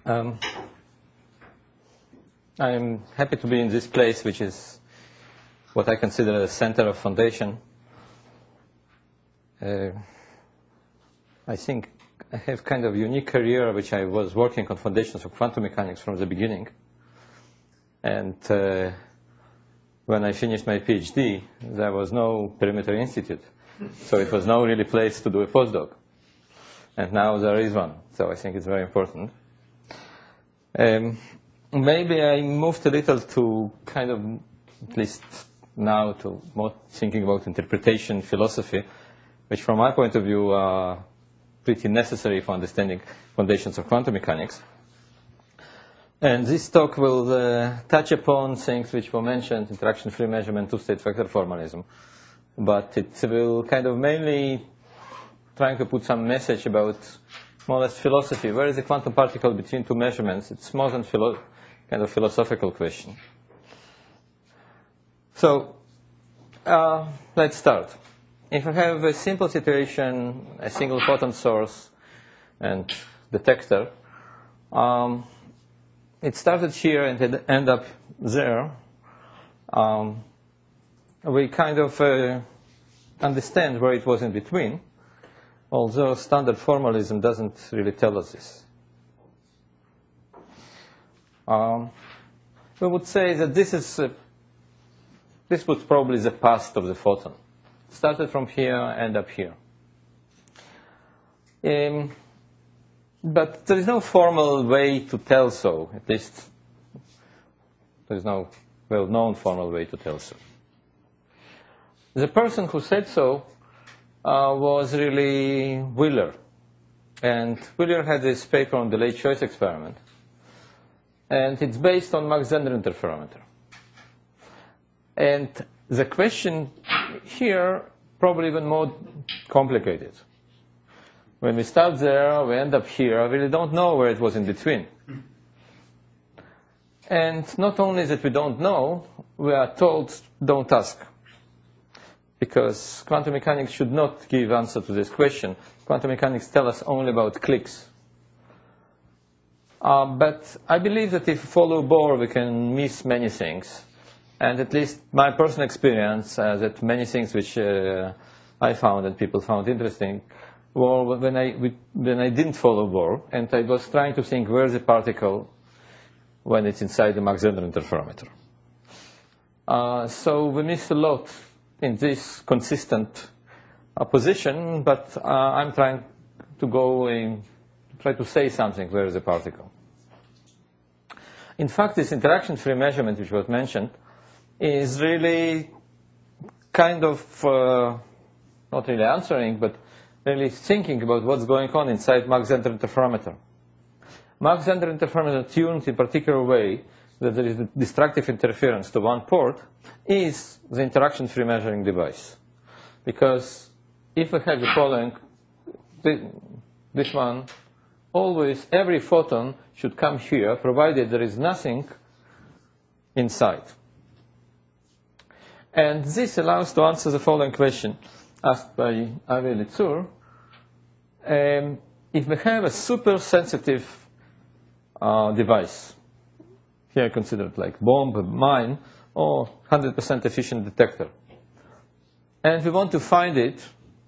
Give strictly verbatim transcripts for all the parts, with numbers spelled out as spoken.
Um, I'm happy to be in this place, which is what I consider the center of foundation. Uh, I think I have kind of unique career, which I was working on foundations of quantum mechanics from the beginning. And uh, when I finished my PhD, there was no Perimeter Institute. So it was no really place to do a postdoc. And now there is one. So I think it's very important. Um, maybe I moved a little to kind of, at least now, to more thinking about interpretation, philosophy, which from my point of view are pretty necessary for understanding foundations of quantum mechanics. And this talk will uh, touch upon things which were mentioned, interaction-free measurement, two-state vector formalism. But it will kind of mainly trying to put some message about more or less philosophy. Where is the quantum particle between two measurements? It's more than philo kind of philosophical question. So uh, let's start. If I have a simple situation, a single photon source and detector, um, it started here and it ended up there. Um, we kind of uh, understand where it was in between, although standard formalism doesn't really tell us this. Um, we would say that this is uh, this was probably the past of the photon. It started from here, and up here. Um, but there is no formal way to tell so. At least there is no well-known formal way to tell so. The person who said so uh, was really Wheeler. And Wheeler had this paper on delayed choice experiment. And it's based on Mach-Zehnder interferometer. And the question here probably even more complicated. When we start there, we end up here. I really don't know where it was in between. And not only that we don't know, we are told, don't ask. Because quantum mechanics should not give answer to this question. Quantum mechanics tell us only about clicks. Uh, but I believe that if we follow Bohr, we can miss many things. And at least my personal experience, uh, that many things which uh, I found and people found interesting, were when I, when I didn't follow Bohr, and I was trying to think where's the particle when it's inside the Mach-Zehnder interferometer. Uh, so we miss a lot in this consistent uh, position, but uh, I'm trying to go and try to say something, where is the particle. In fact, this interaction-free measurement, which was mentioned, is really kind of uh, not really answering, but really thinking about what's going on inside Mach-Zehnder interferometer. Mach-Zehnder interferometer tuned in a particular way that there is a destructive interference to one port is the interaction-free measuring device. Because if we have the following, this one, always every photon should come here, provided there is nothing inside. And this allows to answer the following question asked by Avi Litzur. Um, if we have a super sensitive uh, device, here I consider it like bomb, mine, or one hundred percent efficient detector, and we want to find it,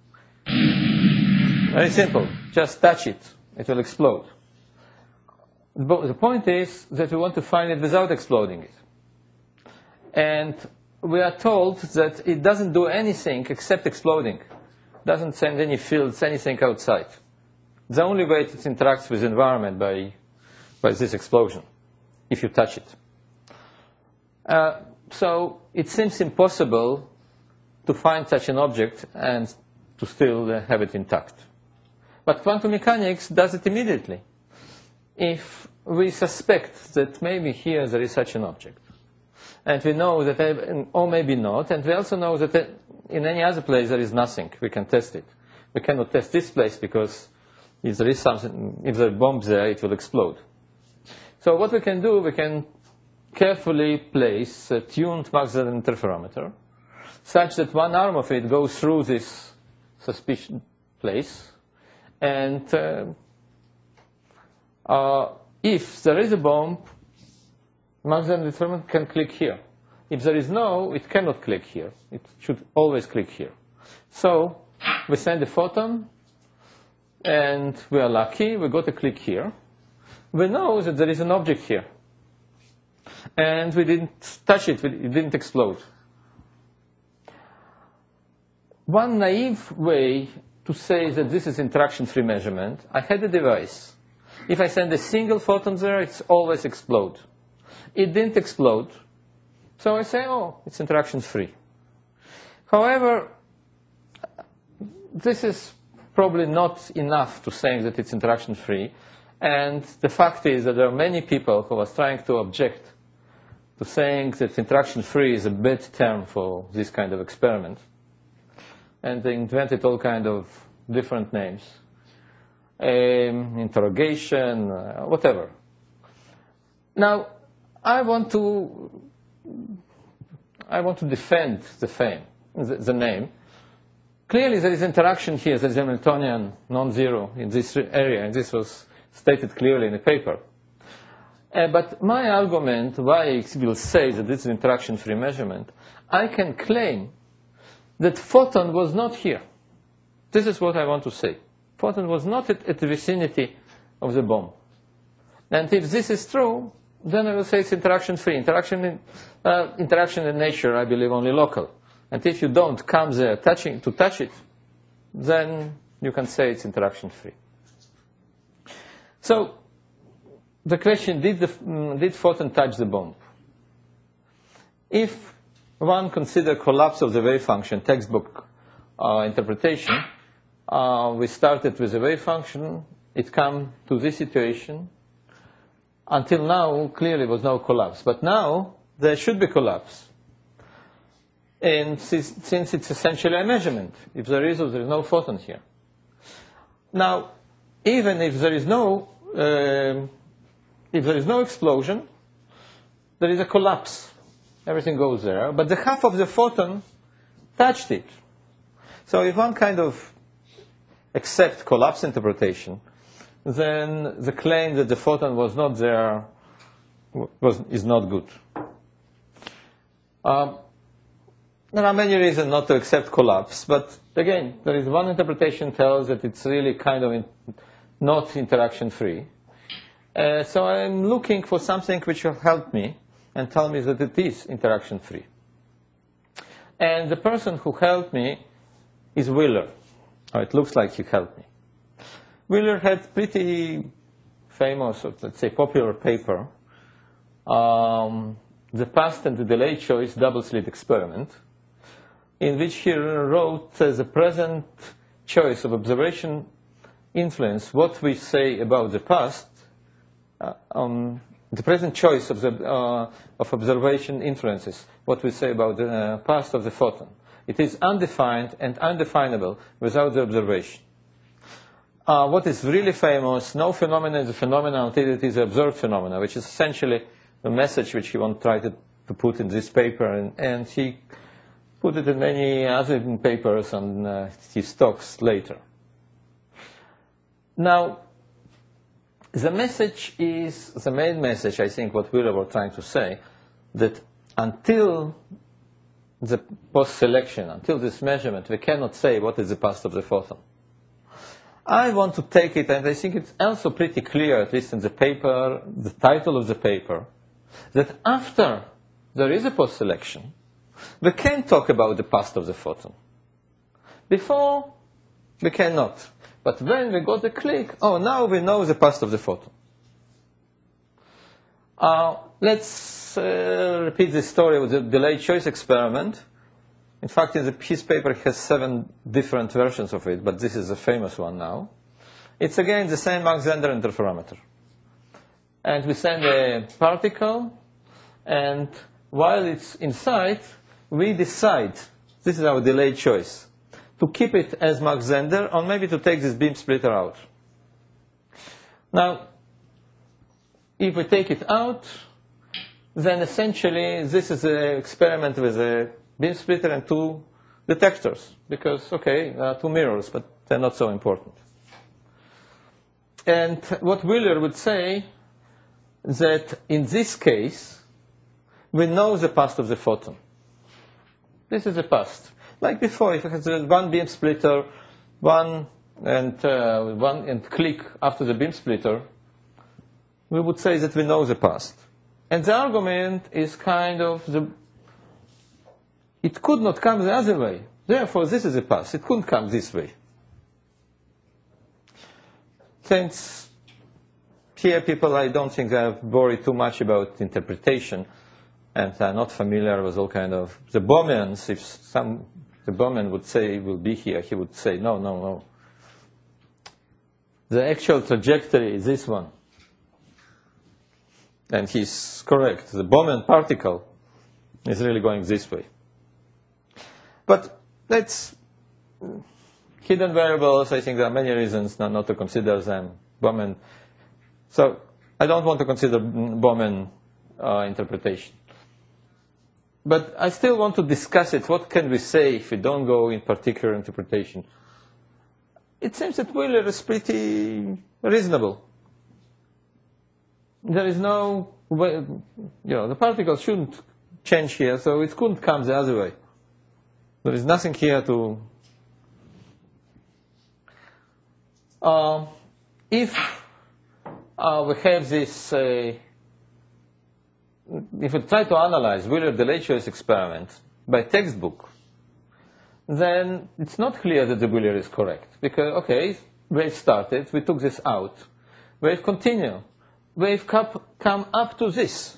very simple, just touch it, it will explode. But the point is that we want to find it without exploding it. And we are told that it doesn't do anything except exploding. It doesn't send any fields, anything outside. The only way it interacts with the environment by, by this explosion, if you touch it. Uh, so it seems impossible to find such an object and to still uh, have it intact. But quantum mechanics does it immediately. If we suspect that maybe here there is such an object, and we know that, or maybe not, and we also know that in any other place there is nothing, we can test it. We cannot test this place because if there is something, if there are bombs there, it will explode. So what we can do, we can carefully place a tuned Mach-Zehnder interferometer such that one arm of it goes through this suspicious place, and uh, uh, if there is a bomb, Mach-Zehnder determinant can click here. If there is no, it cannot click here. It should always click here. So we send a photon, and we are lucky. We got a click here. We know that there is an object here. And we didn't touch it. It didn't explode. One naive way to say that this is interaction-free measurement, I had a device. If I send a single photon there, it's always explode. It didn't explode. So I say, oh, it's interaction-free. However, this is probably not enough to saying that it's interaction-free. And the fact is that there are many people who are trying to object to saying that interaction-free is a bad term for this kind of experiment. And they invented all kinds of different names. Um, interrogation, uh, whatever. Now, I want to, I want to defend the fame, the, the name. Clearly, there is interaction here. There is Hamiltonian non-zero in this area, and this was stated clearly in the paper. Uh, but my argument, why I will say that this is interaction-free measurement, I can claim that photon was not here. This is what I want to say. Photon was not at, at the vicinity of the bomb. And if this is true, then I will say it's interaction-free. Interaction in, uh, interaction in nature, I believe, only local. And if you don't come there touching, to touch it, then you can say it's interaction-free. So the question, did, the, um, did photon touch the bomb? If one consider collapse of the wave function, textbook uh, interpretation, uh, we started with a wave function. It came to this situation. Until now, clearly was no collapse. But now, there should be collapse. And since, since it's essentially a measurement, if there is or there is no photon here. Now, even if there is no, uh, if there is no explosion, there is a collapse. Everything goes there. But the half of the photon touched it. So if one kind of accept collapse interpretation, then the claim that the photon was not there was, is not good. Um, there are many reasons not to accept collapse, but again, there is one interpretation tells that it's really kind of in, not interaction-free. Uh, so I'm looking for something which will help me and tell me that it is interaction-free. And the person who helped me is Wheeler. Or it looks like he helped me. Wheeler had pretty famous, or let's say popular paper, um, the past and the delayed choice double-slit experiment, in which he wrote as a present choice of observation influence what we say about the past, uh, um, the present choice of, the, uh, of observation influences what we say about the uh, past of the photon. It is undefined and undefinable without the observation. Uh, what is really famous, no phenomenon is a phenomenon until it is an observed phenomenon, which is essentially the message which he wanted to try to, to put in this paper, and, and he put it in many other papers and uh, his talks later. Now, the message is, the main message, I think, what Wheeler was trying to say, that until the post-selection, until this measurement, we cannot say what is the past of the photon. I want to take it, and I think it's also pretty clear, at least in the paper, the title of the paper, that after there is a post-selection, we can talk about the past of the photon. Before, we cannot. But when we got the click, oh, now we know the past of the photon. Uh, let's uh, repeat the story of the delayed choice experiment. In fact, in the, his paper has seven different versions of it, but this is a famous one now. It's again the same Mach-Zehnder interferometer. And we send a particle, and while it's inside, we decide, this is our delayed choice, to keep it as Mach-Zehnder, or maybe to take this beam splitter out. Now, if we take it out, then essentially this is an experiment with a beam splitter and two detectors, because, okay, there are two mirrors, but they're not so important. And what Wheeler would say that in this case, we know the past of the photon. This is the past. Like before, if I had one beam splitter, one and uh, one and click after the beam splitter, we would say that we know the past. And the argument is kind of the, it could not come the other way. Therefore, this is the past. It couldn't come this way. Since here people, I don't think they have worried too much about interpretation and are not familiar with all kind of, the Bohmians, if some, the Bohmian would say will be here, he would say, no, no, no. The actual trajectory is this one. And he's correct. The Bohmian particle is really going this way. But let's, hidden variables, I think there are many reasons not, not to consider them. Bohmian. So I don't want to consider Bohmian uh, interpretation. But I still want to discuss it. What can we say if we don't go in particular interpretation? It seems that Wheeler is pretty reasonable. There is no way, you know, the particles shouldn't change here, so it couldn't come the other way. There is nothing here to... Uh, if uh, we have this, uh, if we try to analyze Wheeler-Delayed choice experiment by textbook, then it's not clear that the Wheeler is correct. Because, okay, wave started, we took this out. Wave continue. Wave come up to this.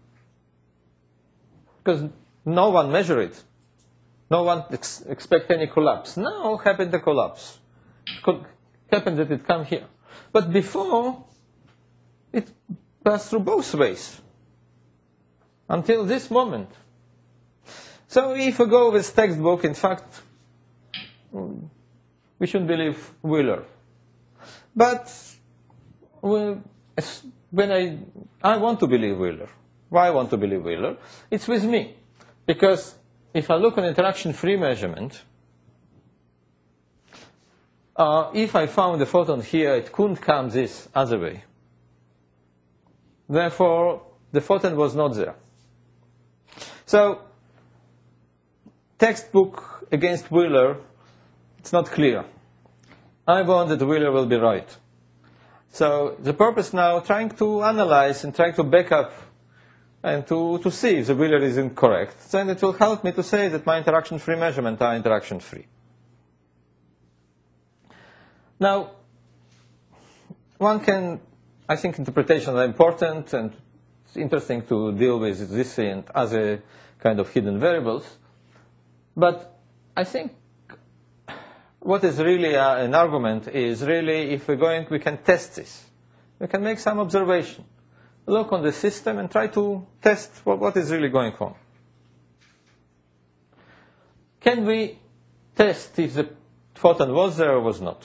Because no one measured it. No one ex expect any collapse. Now happened the collapse. It happened that it come here. But before, it passed through both ways. Until this moment. So if we go with textbook, in fact, we shouldn't believe Wheeler. But we, when I, I want to believe Wheeler. Why I want to believe Wheeler? It's with me. Because if I look on interaction-free measurement, uh, if I found the photon here, it couldn't come this other way. Therefore, the photon was not there. So, textbook against Wheeler, it's not clear. I want that Wheeler will be right. So the purpose now, trying to analyze and trying to back up and to, to see if the Wheeler is incorrect. Then it will help me to say that my interaction-free measurements are interaction-free. Now, one can, I think interpretations are important and it's interesting to deal with this and other kind of hidden variables. But I think what is really uh, an argument is really if we're going, we can test this. We can make some observation. Look on the system and try to test what, what is really going on. Can we test if the photon was there or was not?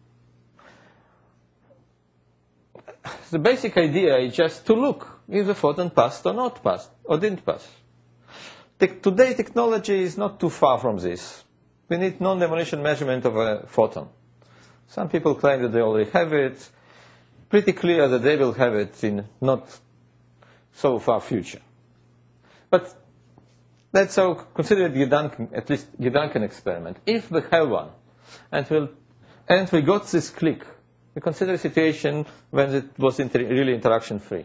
The basic idea is just to look if the photon passed or not passed, or didn't pass. Te- today, technology is not too far from this. We need non-demolition measurement of a photon. Some people claim that they already have it. Pretty clear that they will have it in not so far future. But let's so consider the Gedanken, at least Gedanken experiment. If we have one, and, we'll, and we got this click, we consider a situation when it was inter really interaction-free.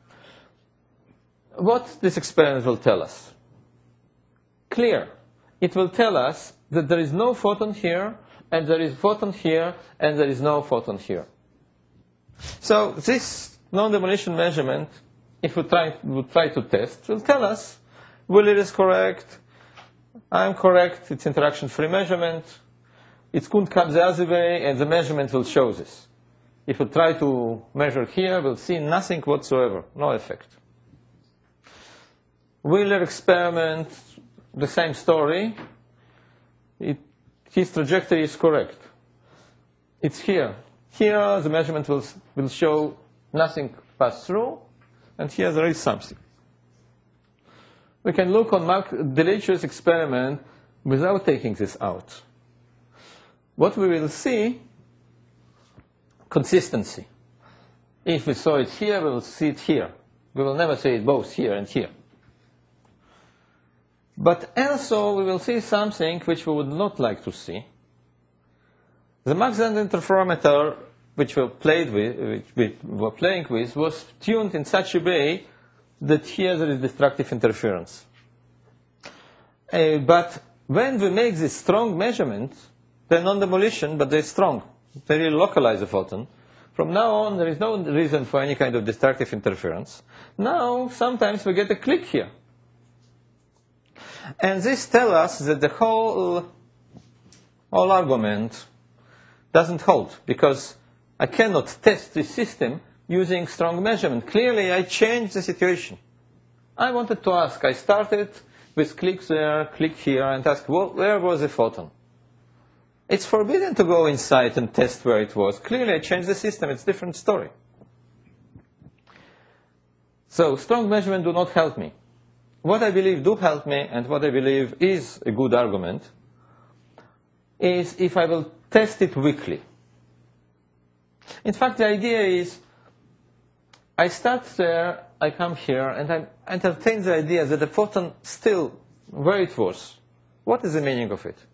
What this experiment will tell us? Clear. It will tell us that there is no photon here, and there is photon here, and there is no photon here. So this non-demolition measurement, if we try, we try to test, will tell us Wheeler is correct, I'm correct, it's interaction-free measurement, it couldn't come the other way, and the measurement will show this. If we try to measure here, we'll see nothing whatsoever, no effect. Wheeler experiment, the same story. It, his trajectory is correct. It's here. Here the measurement will, will show nothing pass through, and here there is something. We can look on Delayed choice experiment without taking this out. What we will see, consistency. If we saw it here, we will see it here. We will never see it both here and here. But also, we will see something which we would not like to see. The Mach-Zehnder interferometer, which we played with, which we were playing with, was tuned in such a way that here there is destructive interference. Uh, but when we make this strong measurement, they're non-demolition, but they're strong. They really localize the photon. From now on, there is no reason for any kind of destructive interference. Now, sometimes we get a click here. And this tells us that the whole, whole argument doesn't hold, because I cannot test this system using strong measurement. Clearly, I changed the situation. I wanted to ask, I started with clicks there, click here, and ask, well, where was the photon? It's forbidden to go inside and test where it was. Clearly, I changed the system. It's a different story. So strong measurement do not help me. What I believe do help me, and what I believe is a good argument, is if I will test it weakly. In fact, the idea is I start there, I come here, and I entertain the idea that the photon still where it was. What is the meaning of it?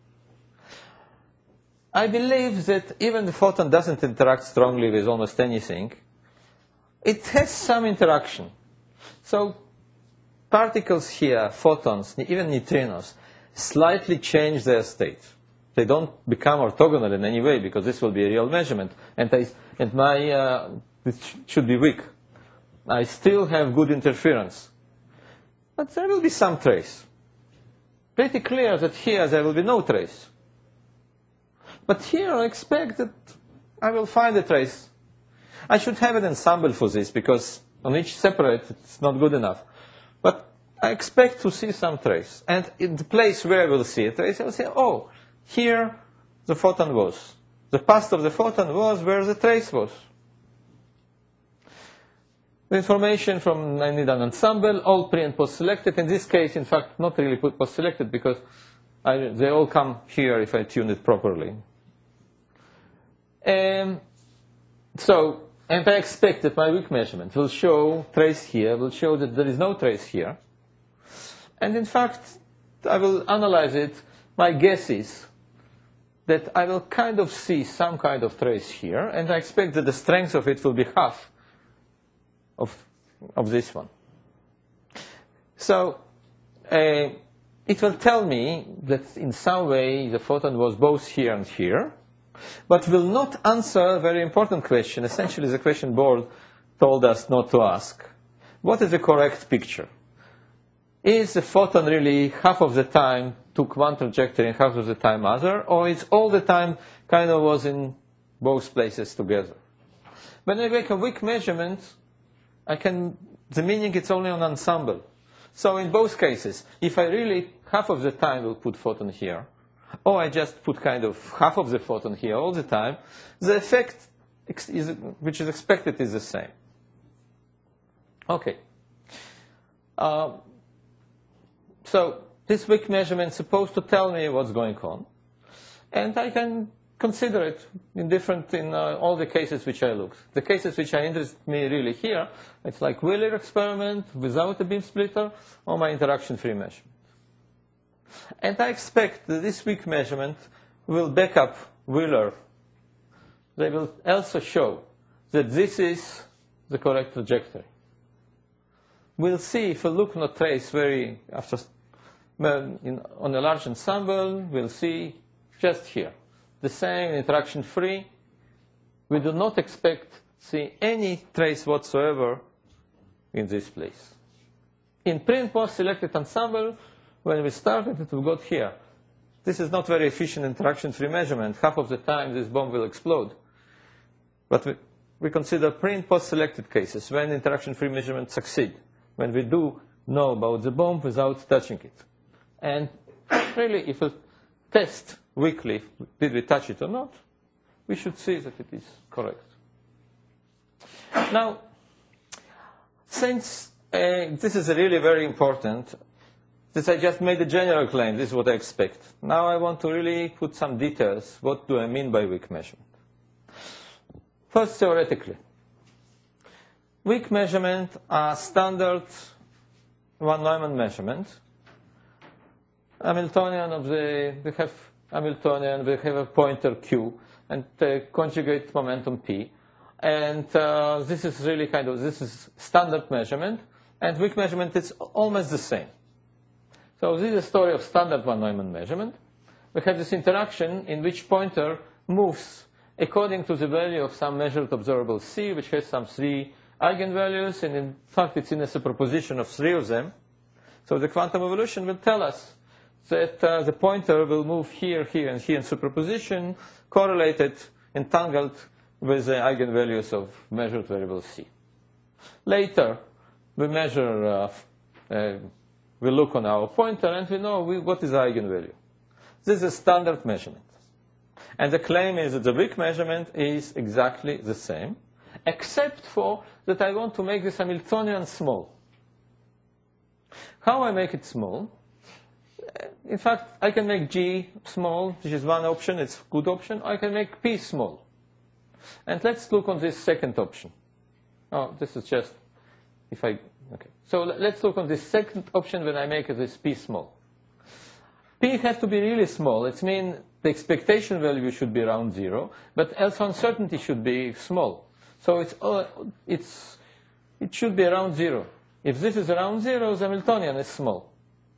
I believe that even the photon doesn't interact strongly with almost anything. It has some interaction. So particles here, photons, even neutrinos, slightly change their state. They don't become orthogonal in any way, because this will be a real measurement. And, I, and my, uh, it should be weak. I still have good interference. But there will be some trace. Pretty clear that here there will be no trace. But here I expect that I will find a trace. I should have an ensemble for this, because on each separate it's not good enough. But I expect to see some trace. And in the place where I will see a trace, I will say, oh, here the photon was. The path of the photon was where the trace was. The information from, I need an ensemble, all pre and post selected. In this case, in fact, not really post selected, because I, they all come here if I tune it properly. Um, so, and I expect that my weak measurement will show trace here, will show that there is no trace here. And in fact, I will analyze it. My guess is that I will kind of see some kind of trace here, and I expect that the strength of it will be half of, of this one. So, uh, it will tell me that in some way the photon was both here and here, but will not answer a very important question, essentially the question Bohr told us not to ask. What is the correct picture? Is the photon really half of the time took one trajectory and half of the time other, or is all the time kind of was in both places together? When I make a weak measurement, I can, the meaning it's only an ensemble. So in both cases, if I really half of the time will put photon here, or I just put kind of half of the photon here all the time, the effect is, which is expected is the same. Okay. Uh, so this weak measurement is supposed to tell me what's going on, and I can consider it in different, in uh, all the cases which I looked. The cases which are interest me really here, it's like Wheeler experiment without a beam splitter, or my interaction-free measurement. And I expect that this weak measurement will back up Wheeler. They will also show that this is the correct trajectory. We'll see if we look on a trace very after in, on a large ensemble, we'll see just here the same interaction-free. We do not expect to see any trace whatsoever in this place. In pre and post selected ensemble, when we started it, we got here. This is not very efficient interaction-free measurement. Half of the time this bomb will explode. But we, we consider pre and post selected cases when interaction-free measurements succeed, when we do know about the bomb without touching it. And really, if we test weakly, did we touch it or not, we should see that it is correct. Now, since uh, this is really very important, since I just made a general claim, this is what I expect. Now I want to really put some details. What do I mean by weak measurement? First, theoretically. weak measurement are standard von Neumann measurement. Hamiltonian of the, we have Hamiltonian, we have a pointer Q and the conjugate momentum P. And uh, this is really kind of, this is standard measurement. And weak measurement is almost the same. So this is a story of standard von Neumann measurement. We have this interaction in which pointer moves according to the value of some measured observable C, which has some three eigenvalues, and in fact it's in a superposition of three of them. So the quantum evolution will tell us that uh, the pointer will move here, here, and here in superposition, correlated, entangled with the eigenvalues of measured variable C. Later, we measure, uh, uh, we look on our pointer, and we know we, what is the eigenvalue. This is a standard measurement. And the claim is that the weak measurement is exactly the same, except for that I want to make this Hamiltonian small. How I make it small? In fact, I can make G small, which is one option, it's a good option. I can make P small. And let's look on this second option. Oh, this is just, if I, okay. So let's look on this second option when I make this P small. P has to be really small. It means the expectation value should be around zero, but alpha uncertainty should be small. So it's, uh, it's, it should be around zero. If this is around zero, the Hamiltonian is small.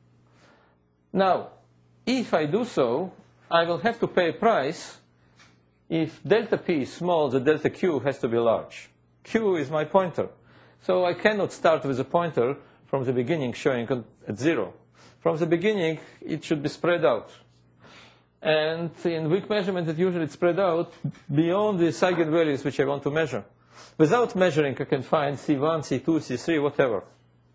Now, if I do so, I will have to pay a price. If delta P is small, the delta Q has to be large. Q is my pointer. So I cannot start with a pointer from the beginning showing at zero. From the beginning, it should be spread out. And in weak measurement, it usually spread out beyond the eigenvalues which I want to measure. Without measuring, I can find C one, C two, C three, whatever.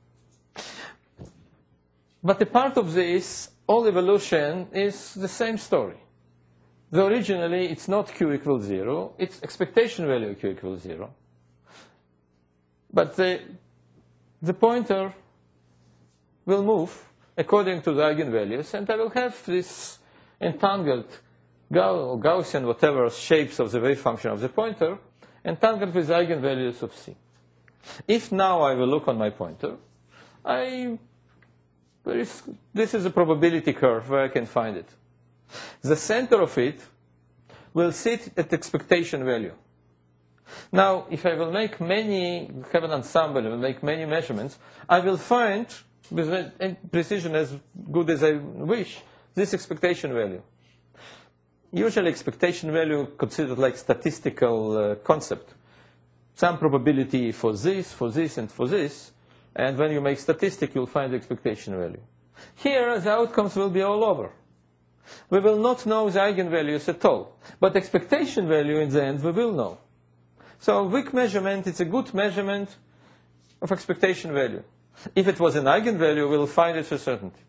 But a part of this, all evolution is the same story. Though originally, it's not Q equals zero, it's expectation value Q equals zero. But the, the pointer will move according to the eigenvalues, and I will have this entangled Gaussian, whatever shapes of the wave function of the pointer, entangled with eigenvalues of C. If now I will look on my pointer, I, there is, this is a probability curve where I can find it. The center of it will sit at expectation value. Now, if I will make many, have an ensemble, I will make many measurements, I will find, with precision as good as I wish, this expectation value. Usually expectation value considered like statistical uh, concept. Some probability for this, for this, and for this, and when you make statistic, you'll find the expectation value. Here, the outcomes will be all over. We will not know the eigenvalues at all, but expectation value in the end we will know. So weak measurement, it's a good measurement of expectation value. If it was an eigenvalue, we'll find it for certainty.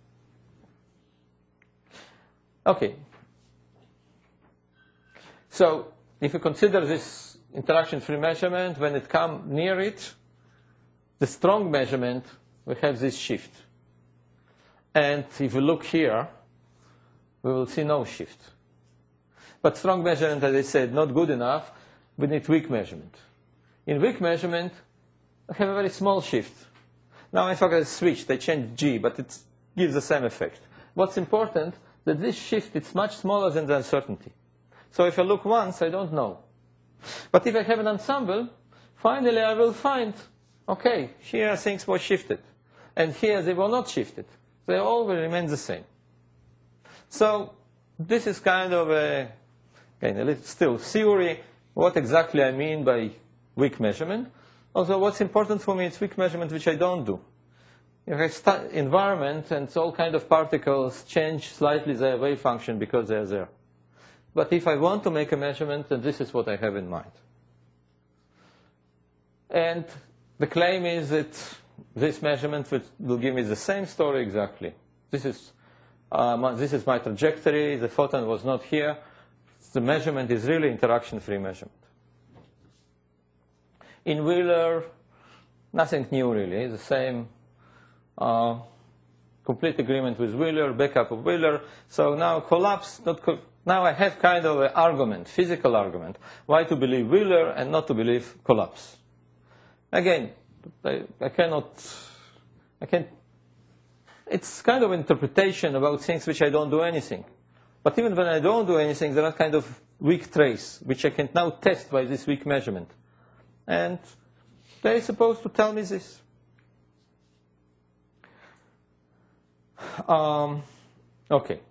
Okay. So if you consider this interaction-free measurement, when it comes near it, the strong measurement, we have this shift. And if we look here, we will see no shift. But strong measurement, as I said, not good enough. We need weak measurement. In weak measurement, I have a very small shift. Now, if I switch, I change G, but it gives the same effect. What's important, that this shift is much smaller than the uncertainty. So if I look once, I don't know. But if I have an ensemble, finally I will find, okay, here things were shifted. And here they were not shifted. They all will remain the same. So this is kind of a, again, a little still theory, what exactly I mean by weak measurement. Although what's important for me is weak measurement, which I don't do. If I start environment and all kind of particles change slightly their wave function because they're there. But if I want to make a measurement, then this is what I have in mind. And the claim is that this measurement will give me the same story exactly. This is, uh, my, this is my trajectory. The photon was not here. The measurement is really interaction-free measurement. In Wheeler, nothing new really. The same uh, complete agreement with Wheeler, backup of Wheeler. So now collapse, not co now I have kind of an argument, physical argument, why to believe Wheeler and not to believe collapse. Again, I, I cannot, I can't, it's kind of interpretation about things which I don't do anything. But even when I don't do anything, there are kind of weak trace, which I can now test by this weak measurement. And they're supposed to tell me this. Um, okay.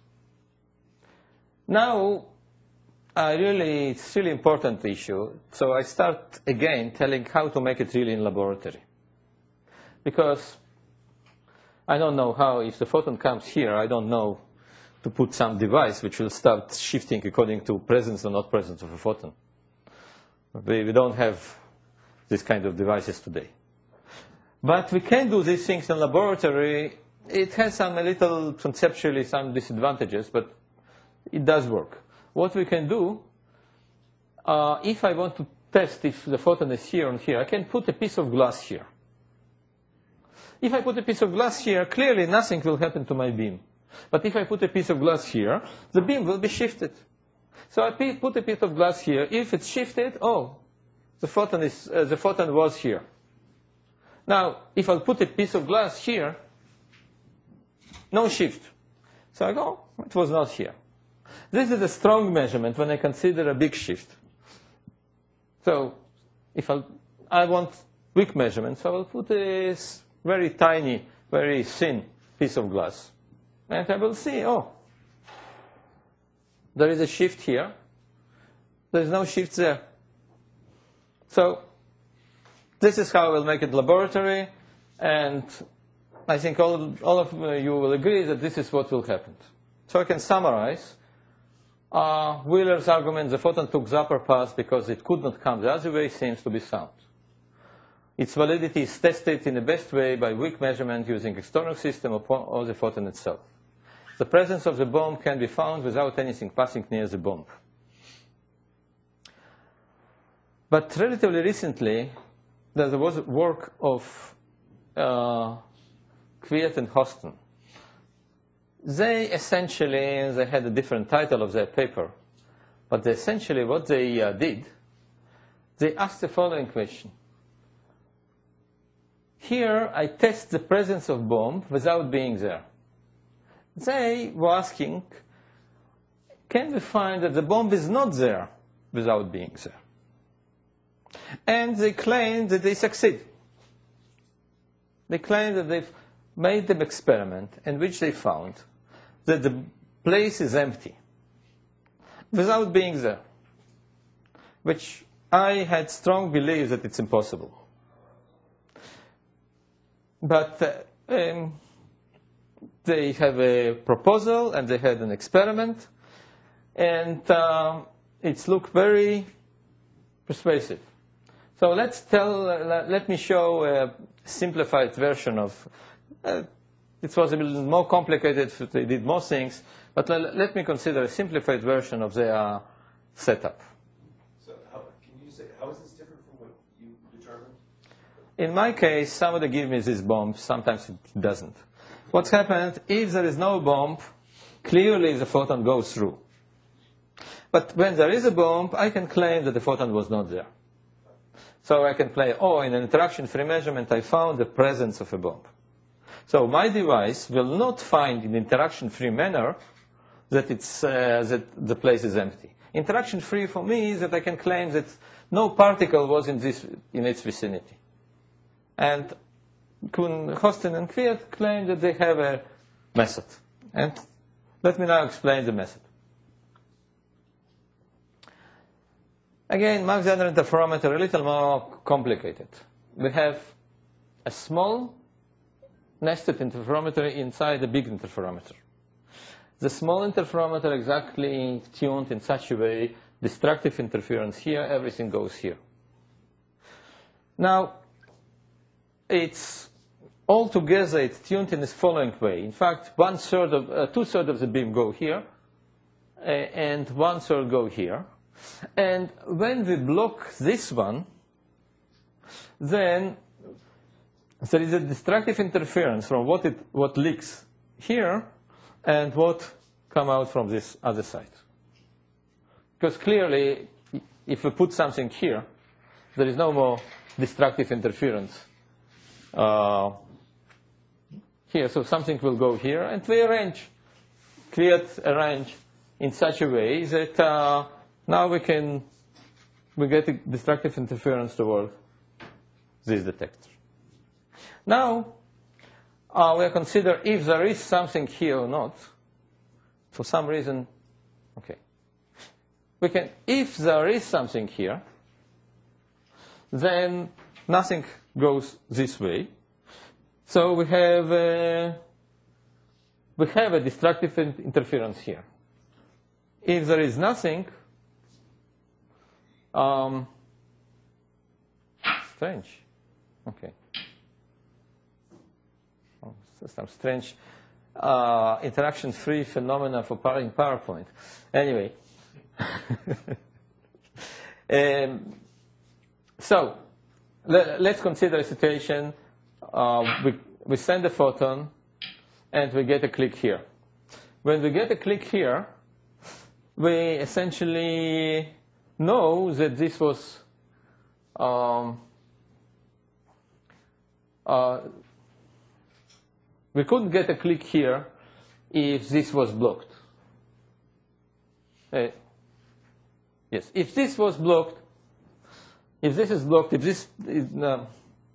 Now, I really, it's really important issue. So I start again telling how to make it really in laboratory. Because I don't know how, if the photon comes here, I don't know to put some device which will start shifting according to presence or not presence of a photon. We, we don't have this kind of devices today. But we can do these things in laboratory. It has some a little conceptually some disadvantages, but it does work. What we can do, uh, if I want to test if the photon is here and here, I can put a piece of glass here. If I put a piece of glass here, clearly nothing will happen to my beam. But if I put a piece of glass here, the beam will be shifted. So I put a piece of glass here. If it's shifted, oh, the photon, is, uh, the photon was here. Now, if I put a piece of glass here, no shift. So I go, oh, it was not here. This is a strong measurement when I consider a big shift. So if I, I want weak measurement, so I will put a very tiny, very thin piece of glass. And I will see, oh, there is a shift here. There is no shift there. So this is how I will make it laboratory. And I think all, all of you will agree that this is what will happen. So I can summarize. Uh, Wheeler's argument, the photon took the upper path because it could not come the other way, seems to be sound. Its validity is tested in the best way by weak measurement using external system or the photon itself. The presence of the bomb can be found without anything passing near the bomb. But relatively recently, there was work of uh, Kwiat and Hoston. They essentially, they had a different title of their paper, but essentially what they uh, did, they asked the following question. Here I test the presence of bomb without being there. They were asking, can we find that the bomb is not there without being there? And they claimed that they succeed. They claimed that they've made an experiment in which they found that the place is empty without being there, which I had strong belief that it's impossible. But uh, um, they have a proposal and they had an experiment, and uh, it's looked very persuasive. So let's tell, uh, let me show a simplified version of, uh, it was a little more complicated, they did more things, but let me consider a simplified version of their uh, setup. So how, can you say, how is this different from what you determined? In my case, somebody gives me this bomb, sometimes it doesn't. What's happened, if there is no bomb, clearly the photon goes through. But when there is a bomb, I can claim that the photon was not there. So I can play, oh, in an interaction-free measurement, I found the presence of a bomb. So my device will not find in interaction-free manner that, it's, uh, that the place is empty. Interaction-free for me is that I can claim that no particle was in, this, in its vicinity. And Hoston and Kwiat claim that they have a method. And let me now explain the method. Again, Mach-Zehnder interferometer, a little more complicated. We have a small nested interferometer inside a big interferometer. The small interferometer exactly tuned in such a way, destructive interference here, everything goes here. Now, it's altogether it's tuned in this following way. In fact, one third of, uh, two thirds of the beam go here, uh, and one third go here. And when we block this one, then there is a destructive interference from what it what leaks here and what come out from this other side. Because clearly, if we put something here, there is no more destructive interference uh, here. So something will go here, and we arrange, create a range in such a way that uh, now we can we get a destructive interference toward this detector. Now uh, we'll consider if there is something here or not. For some reason, okay. We can, if there is something here, then nothing goes this way. So we have a, we have a destructive interference here. If there is nothing, um, strange. Okay. Oh, some strange uh, interaction-free phenomena for power in PowerPoint. Anyway. um, so let, let's consider a situation. Uh, we, we send a photon, and we get a click here. When we get a click here, we essentially know that this was um, uh, we couldn't get a click here if this was blocked. Uh, yes, if this was blocked, if this is blocked, if this is, uh,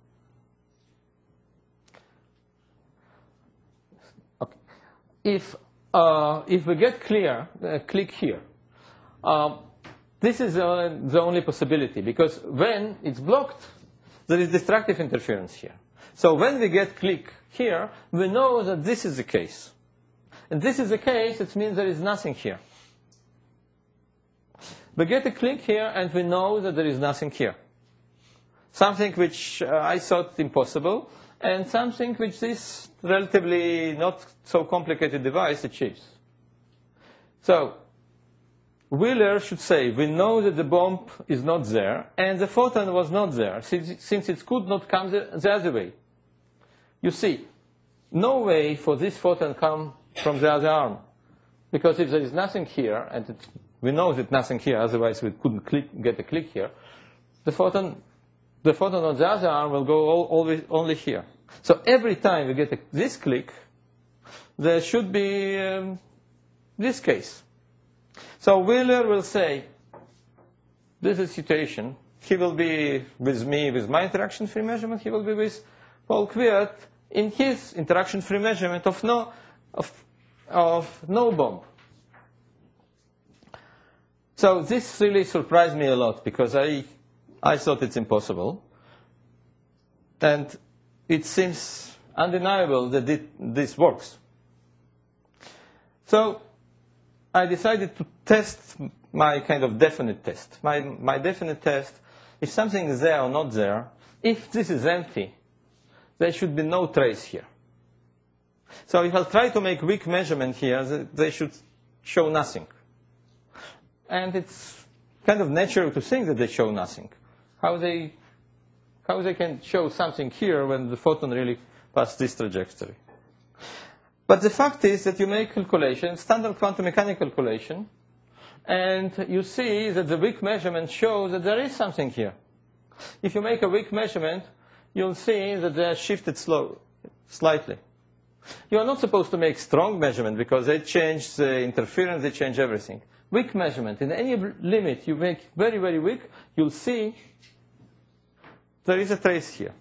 okay, if uh, if we get clear, uh, click here. Um, this is uh, the only possibility, because when it's blocked, there is destructive interference here. So when we get click here, we know that this is the case. And this is the case, it means there is nothing here. We get a click here, and we know that there is nothing here. Something which uh, I thought impossible, and something which this relatively not so complicated device achieves. So Wheeler should say, we know that the bomb is not there, and the photon was not there, since, since it could not come the, the other way. You see, no way for this photon come from the other arm, because if there is nothing here, and it, we know that nothing here, otherwise we couldn't click, get a click here, the photon, the photon on the other arm will go all, always only here. So every time we get a, this click, there should be um, this case. So Wheeler will say, this is situation. He will be with me with my interaction-free measurement. He will be with Paul Kwiat in his interaction-free measurement of no, of, of no bomb. So this really surprised me a lot, because I, I thought it's impossible. And it seems undeniable that it, this works. So I decided to test my kind of definite test. My, my definite test, if something is there or not there, if this is empty, there should be no trace here. So if I'll try to make weak measurement here, they should show nothing. And it's kind of natural to think that they show nothing. How they, how they can show something here when the photon really passed this trajectory. But the fact is that you make calculation, standard quantum mechanics calculation, and you see that the weak measurement shows that there is something here. If you make a weak measurement, you'll see that they are shifted slow, slightly. You are not supposed to make strong measurement, because they change the interference, they change everything. Weak measurement, in any limit you make very, very weak, you'll see there is a trace here.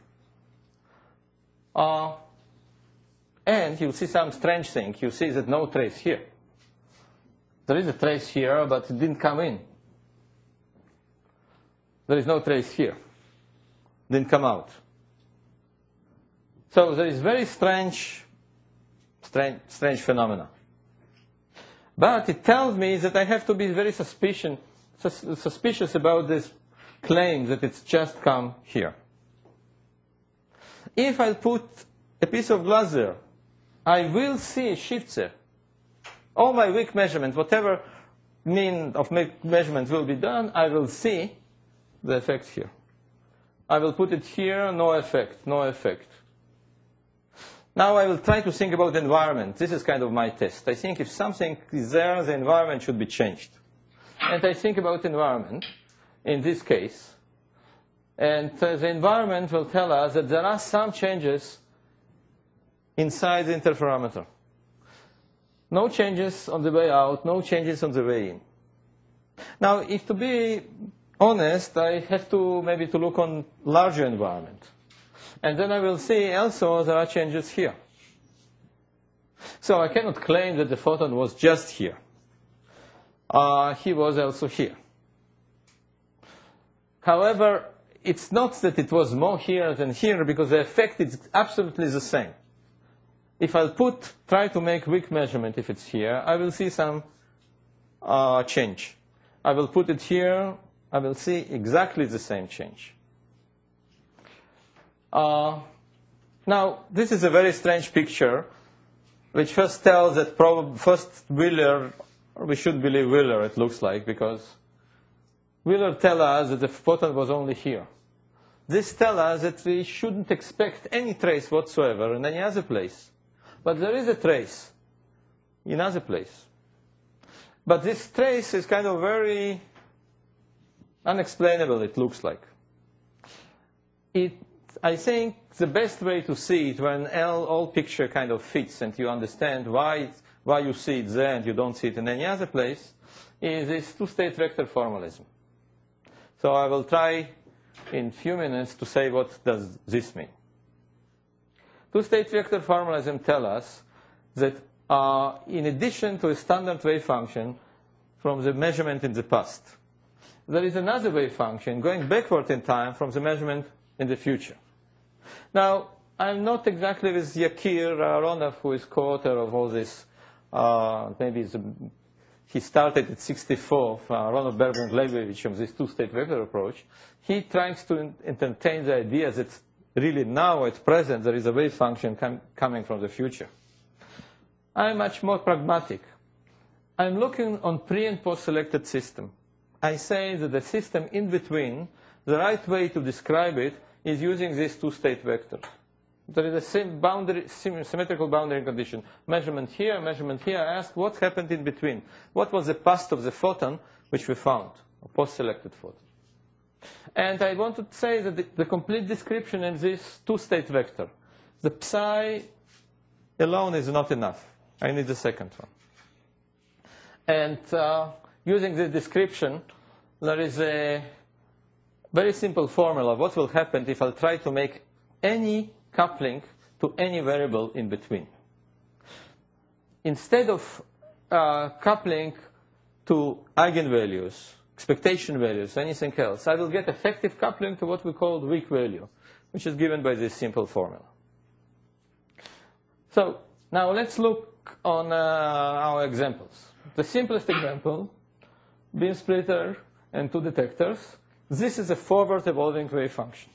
Uh, and you'll see some strange thing. You see that no trace here. There is a trace here, but it didn't come in. There is no trace here. Didn't come out. So there is very strange, strange, strange phenomena. But it tells me that I have to be very suspicious, sus suspicious about this claim that it's just come here. If I put a piece of glass there, I will see shifts there. All my weak measurement, whatever mean of measurement will be done, I will see the effect here. I will put it here, no effect, no effect. Now I will try to think about the environment. This is kind of my test. I think if something is there, the environment should be changed. And I think about environment. In this case, And uh, the environment will tell us that there are some changes inside the interferometer. No changes on the way out, no changes on the way in. Now, if to be honest, I have to maybe to look on larger environment. And then I will see also there are changes here. So I cannot claim that the photon was just here. Uh, he was also here. However, it's not that it was more here than here, because the effect is absolutely the same. If I'll put, try to make weak measurement, if it's here, I will see some uh, change. I will put it here, I will see exactly the same change. Uh, now, this is a very strange picture, which first tells that probably first Wheeler, or we should believe Wheeler, it looks like, because Wheeler tells us that the photon was only here. This tells us that we shouldn't expect any trace whatsoever in any other place. But there is a trace in another place. But this trace is kind of very unexplainable, it looks like. It, I think the best way to see it when all, all picture kind of fits and you understand why, it, why you see it there and you don't see it in any other place is this two-state vector formalism. So I will try in a few minutes to say what does this mean. Two-state vector formalism tells us that uh, in addition to a standard wave function from the measurement in the past, there is another wave function going backward in time from the measurement in the future. Now, I'm not exactly with Yakir Aharonov, who is co-author of all this. Uh, maybe the, he started at sixty-four, uh, Aharonov, Berger, Leibovich, of this two-state vector approach. He tries to entertain the idea that really now, at present, there is a wave function com coming from the future. I'm much more pragmatic. I'm looking on pre- and post-selected system. I say that the system in between, the right way to describe it is using this two-state vector. There is a same boundary, symmetrical boundary condition. Measurement here, measurement here. I ask what happened in between. What was the past of the photon which we found, a post-selected photon? And I want to say that the, the complete description in this two-state vector, the psi alone is not enough. I need the second one. And uh, using this description, there is a very simple formula of what will happen if I try to make any coupling to any variable in between. Instead of uh, coupling to eigenvalues, expectation values, anything else, I will get effective coupling to what we call weak value, which is given by this simple formula. So now let's look on uh, our examples. The simplest example, beam splitter and two detectors. This is a forward evolving wave function.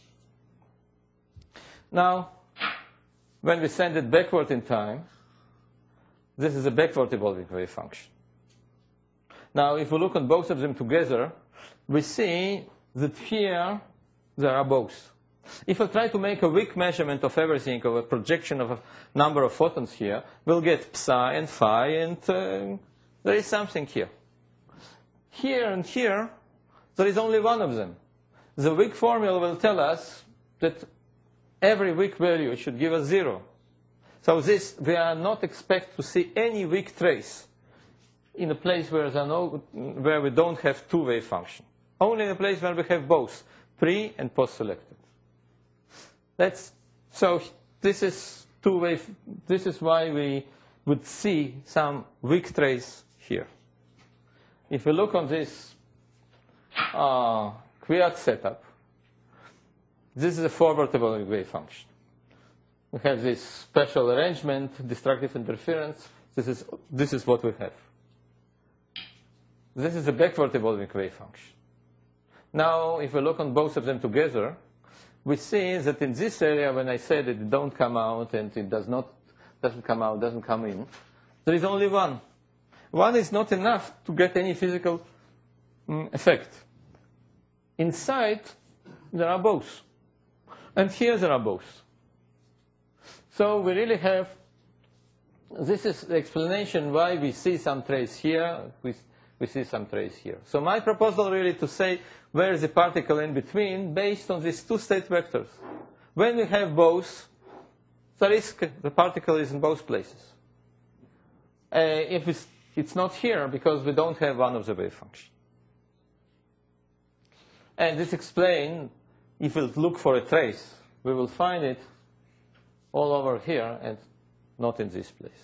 Now, when we send it backward in time, this is a backward evolving wave function. Now, if we look on both of them together, we see that here there are both. If I try to make a weak measurement of everything, of a projection of a number of photons here, we'll get psi and phi, and uh, there is something here. Here and here, there is only one of them. The weak formula will tell us that every weak value should give us zero. So this, we are not expect to see any weak trace in a place where, there no, where we don't have two wave function. Only in a place where we have both pre and post selected. That's, so this is two wave, this is why we would see some weak trace here. If we look on this uh, Kviat setup, this is a forward evolving wave function. We have this special arrangement, destructive interference. This is, this is what we have. This is a backward evolving wave function. Now, if we look on both of them together, we see that in this area, when I said it don't come out and it does not, doesn't come out, doesn't come in, there is only one. One is not enough to get any physical um, effect. Inside, there are both. And here there are both. So we really have, this is the explanation why we see some trace here. We, we we see some trace here. So my proposal really to say where is the particle in between based on these two state vectors. When we have both, the risk the particle is in both places. Uh, if it's, it's not here because we don't have one of the wave function. And this explains, if we look for a trace, we will find it all over here and not in this place.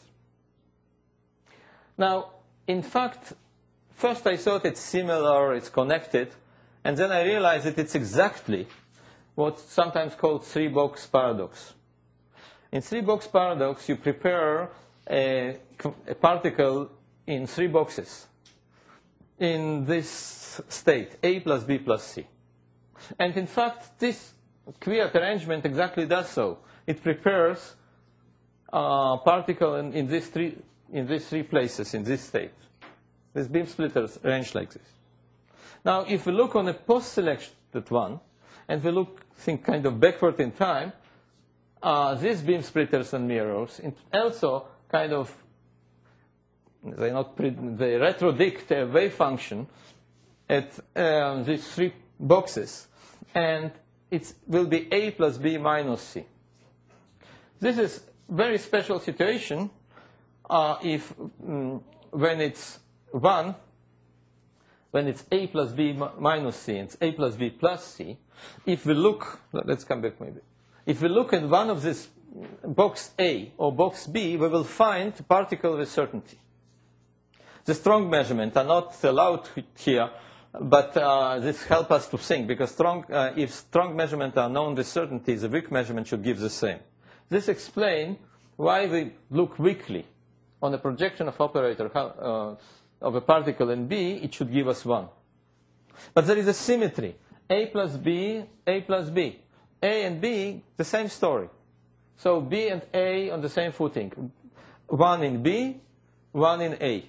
Now, in fact, first I thought it's similar, it's connected, and then I realized that it's exactly what's sometimes called three-box paradox. In three-box paradox, you prepare a, a particle in three boxes in this state, A plus B plus C. And in fact, this Kviat arrangement exactly does so. It prepares a particle in, in, these three, in these three places, in this state. These beam splitters arranged like this. Now, if we look on a post-selected one, and we look, think kind of backward in time, uh, these beam splitters and mirrors also kind of, they not pre they retrodict a wave function at um, these three boxes, and it will be A plus B minus C. This is a very special situation uh, if um, when it's one, when it's A plus B minus C, it's A plus B plus C. If we look, let's come back maybe. If we look at one of this box A or box B, we will find a particle with certainty. The strong measurements are not allowed here, but uh, this helps us to think, because strong, uh, if strong measurements are known with certainty, the weak measurement should give the same. This explains why we look weakly on a projection of operator uh, of a particle in B, it should give us one. But there is a symmetry. A plus B, A plus B. A and B, the same story. So B and A on the same footing. One in B, one in A.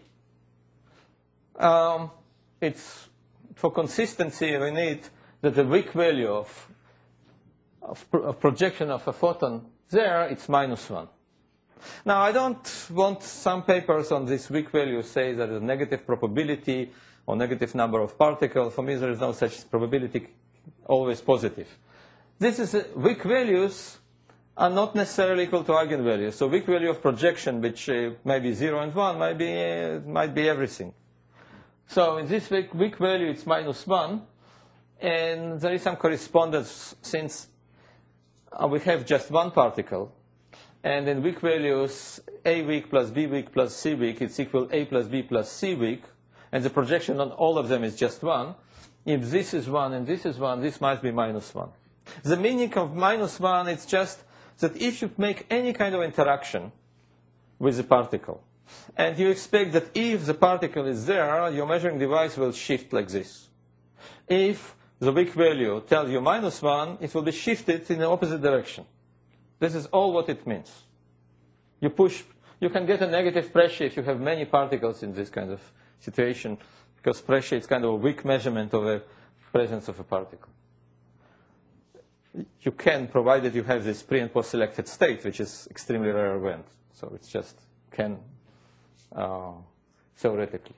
Um, it's, for consistency, we need that the weak value of, of, of projection of a photon there, it's minus one. Now, I don't want some papers on this weak value say that there's a negative probability or negative number of particles. For me, there is no such probability, always positive. This is uh, weak values are not necessarily equal to eigenvalues. So weak value of projection, which uh, may be zero and one, might be, uh, might be everything. So in this weak, weak value, it's minus one. And there is some correspondence since uh, we have just one particle. And in weak values, A weak plus B weak plus C weak, it's equal A plus B plus C weak. And the projection on all of them is just one. If this is one and this is one, this must be minus one. The meaning of minus one is just that if you make any kind of interaction with the particle, and you expect that if the particle is there, your measuring device will shift like this. If the weak value tells you minus one, it will be shifted in the opposite direction. This is all what it means. You push, you can get a negative pressure if you have many particles in this kind of situation, because pressure is kind of a weak measurement of the presence of a particle. You can, provided you have this pre and post selected state, which is extremely rare event. So it's just can, uh, theoretically.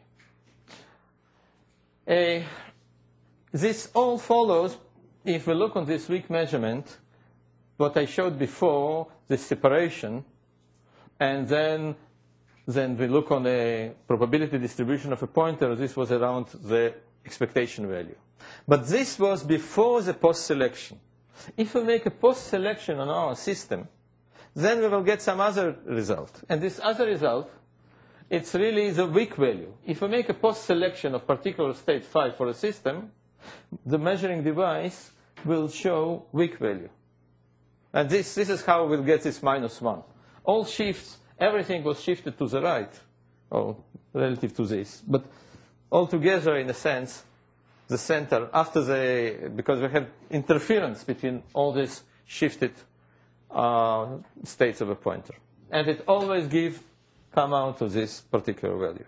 Uh, this all follows, if we look on this weak measurement, what I showed before, this separation, and then, then we look on the probability distribution of a pointer, this was around the expectation value. But this was before the post-selection. If we make a post-selection on our system, then we will get some other result. And this other result, it's really the weak value. If we make a post-selection of particular state phi for a system, the measuring device will show weak value. And this, this is how we'll get this minus one. All shifts, everything was shifted to the right, or relative to this. But altogether, in a sense, the center, after the, because we have interference between all these shifted uh, states of a pointer. And it always gives, come out to this particular value.